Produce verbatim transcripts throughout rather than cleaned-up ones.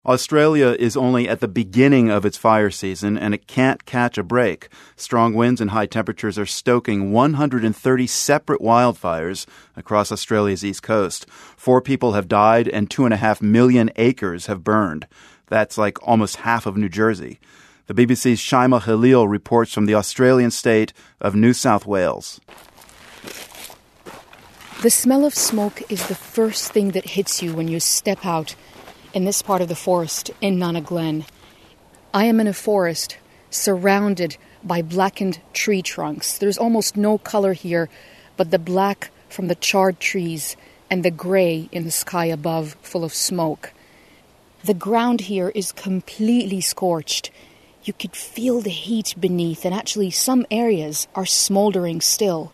Australia is only at the beginning of its fire season, and it can't catch a break. Strong winds and high temperatures are stoking one hundred thirty separate wildfires across Australia's east coast. Four people have died, and two and a half million acres have burned. That's like almost half of New Jersey. The B B C's Shaima Khalil reports from the Australian state of New South Wales. The smell of smoke is the first thing that hits you when you step out in this part of the forest in Nana Glen. I am in a forest surrounded by blackened tree trunks. There's almost no color here but the black from the charred trees and the gray in the sky above, full of smoke. The ground here is completely scorched. You could feel the heat beneath, and actually some areas are smoldering still.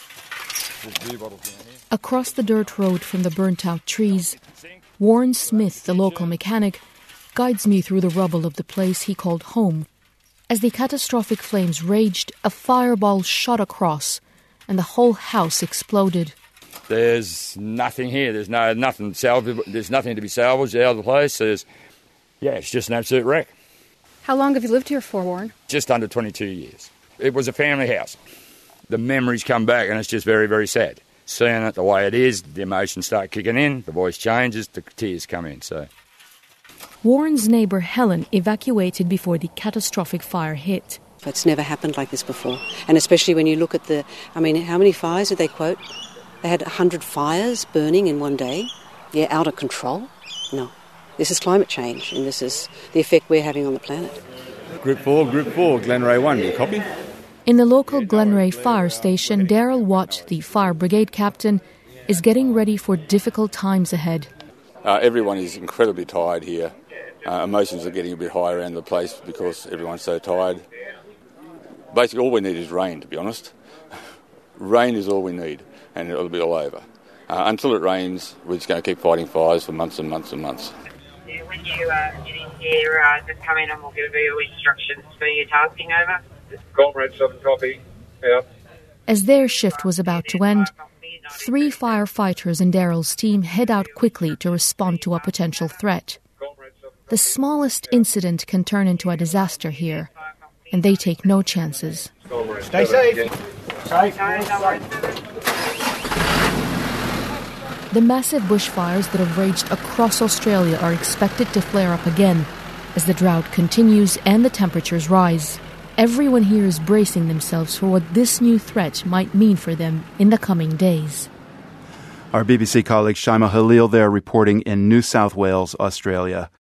Across the dirt road from the burnt-out trees, Warren Smith, the local mechanic, guides me through the rubble of the place he called home. As the catastrophic flames raged, a fireball shot across, and the whole house exploded. There's nothing here. There's no nothing salvageable. There's nothing to be salvaged out of the place. There's, yeah, it's just an absolute wreck. How long have you lived here for, Warren? Just under twenty-two years. It was a family house. The memories come back, and it's just very, very sad. Seeing it the way it is, the emotions start kicking in, the voice changes, the tears come in. So, Warren's neighbour Helen evacuated before the catastrophic fire hit. It's never happened like this before. And especially when you look at the, I mean, how many fires did they quote? They had one hundred fires burning in one day. Yeah, out of control? No. This is climate change, and this is the effect we're having on the planet. Group four, Group four, Glenray one, you copy? In the local Glenray fire station, Daryl Watt, the fire brigade captain, is getting ready for difficult times ahead. Uh, everyone is incredibly tired here. Uh, emotions are getting a bit high around the place because everyone's so tired. Basically, all we need is rain, to be honest. Rain is all we need, and it'll be all over. Uh, until it rains, we're just going to keep fighting fires for months and months and months. Yeah, when you uh, get in here, uh, just come in and we'll give you instructions for your tasking over. Comrade seven copy. Yeah. As their shift was about to end, three firefighters in Daryl's team head out quickly to respond to a potential threat. The smallest incident can turn into a disaster here, and they take no chances. Stay safe. Safe. The massive bushfires that have raged across Australia are expected to flare up again as the drought continues and the temperatures rise. Everyone here is bracing themselves for what this new threat might mean for them in the coming days. Our B B C colleague Shaima Khalil there reporting in New South Wales, Australia.